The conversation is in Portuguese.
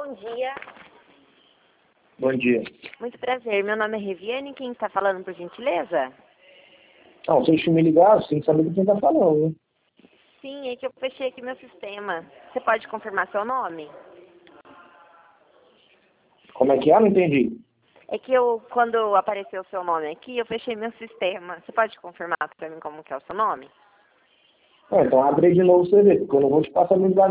Bom dia. Bom dia. Muito prazer. Meu nome é Reviane. Quem está falando, por gentileza? Não, se eu me ligar, você tem que saber com quem tá falando, né? Sim, é que eu fechei aqui meu sistema. Você pode confirmar seu nome? Como é que é? Não entendi. É que quando apareceu o seu nome aqui, eu fechei meu sistema. Você pode confirmar para mim como que é o seu nome? Então abre aí de novo você vê, porque eu não vou te passar meus dados